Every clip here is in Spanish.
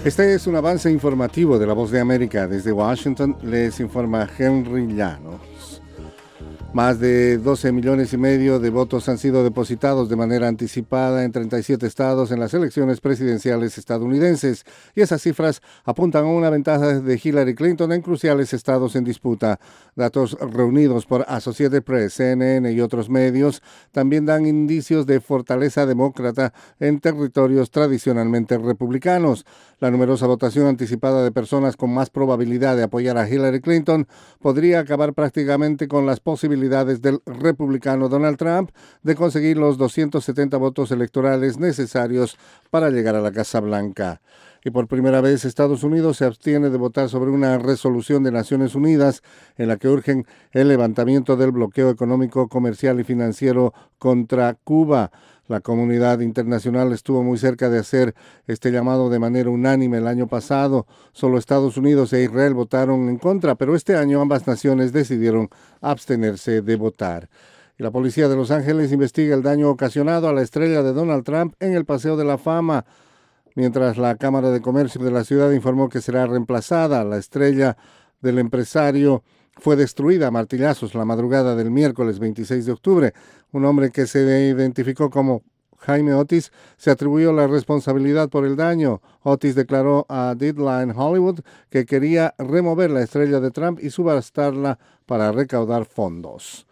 Este es un avance informativo de La Voz de América. Desde Washington les informa Henry Llanos. Más de 12 millones y medio de votos han sido depositados de manera anticipada en 37 estados en las elecciones presidenciales estadounidenses, y esas cifras apuntan a una ventaja de Hillary Clinton en cruciales estados en disputa. Datos reunidos por Associated Press, CNN y otros medios también dan indicios de fortaleza demócrata en territorios tradicionalmente republicanos. La numerosa votación anticipada de personas con más probabilidad de apoyar a Hillary Clinton podría acabar prácticamente con las posibilidades del republicano Donald Trump de conseguir los 270 votos electorales necesarios para llegar a la Casa Blanca. Y por primera vez Estados Unidos se abstiene de votar sobre una resolución de Naciones Unidas en la que urgen el levantamiento del bloqueo económico, comercial y financiero contra Cuba. La comunidad internacional estuvo muy cerca de hacer este llamado de manera unánime el año pasado. Solo Estados Unidos e Israel votaron en contra, pero este año ambas naciones decidieron abstenerse de votar. Y la policía de Los Ángeles investiga el daño ocasionado a la estrella de Donald Trump en el Paseo de la Fama, mientras la Cámara de Comercio de la ciudad informó que será reemplazada. La estrella del empresario fue destruida a martillazos la madrugada del miércoles 26 de octubre. Un hombre que se identificó como Jaime Otis se atribuyó la responsabilidad por el daño. Otis declaró a Deadline Hollywood que quería remover la estrella de Trump y subastarla para recaudar fondos.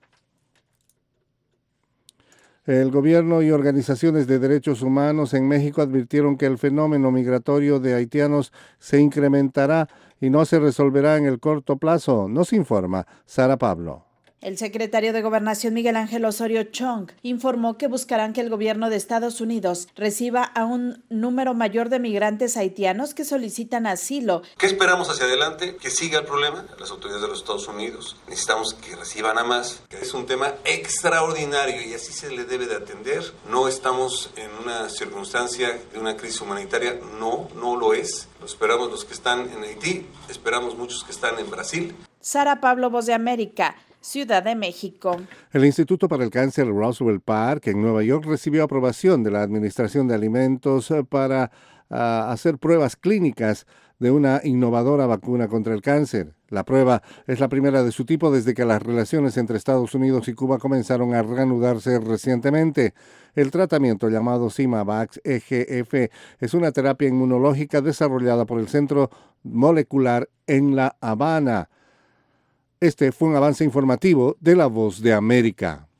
El gobierno y organizaciones de derechos humanos en México advirtieron que el fenómeno migratorio de haitianos se incrementará y no se resolverá en el corto plazo. Nos informa Sara Pablo. El secretario de Gobernación Miguel Ángel Osorio Chong informó que buscarán que el gobierno de Estados Unidos reciba a un número mayor de migrantes haitianos que solicitan asilo. ¿Qué esperamos hacia adelante? Que siga el problema. Las autoridades de los Estados Unidos necesitamos que reciban a más. Es un tema extraordinario y así se le debe de atender. No estamos en una circunstancia de una crisis humanitaria. No lo es. Lo esperamos los que están en Haití. Esperamos muchos que están en Brasil. Sara Pablo, Voz de América, Ciudad de México. El Instituto para el Cáncer Roswell Park en Nueva York recibió aprobación de la Administración de Alimentos para hacer pruebas clínicas de una innovadora vacuna contra el cáncer. La prueba es la primera de su tipo desde que las relaciones entre Estados Unidos y Cuba comenzaron a reanudarse recientemente. El tratamiento llamado Symavax EGF es una terapia inmunológica desarrollada por el Centro Molecular en La Habana. Este fue un avance informativo de La Voz de América.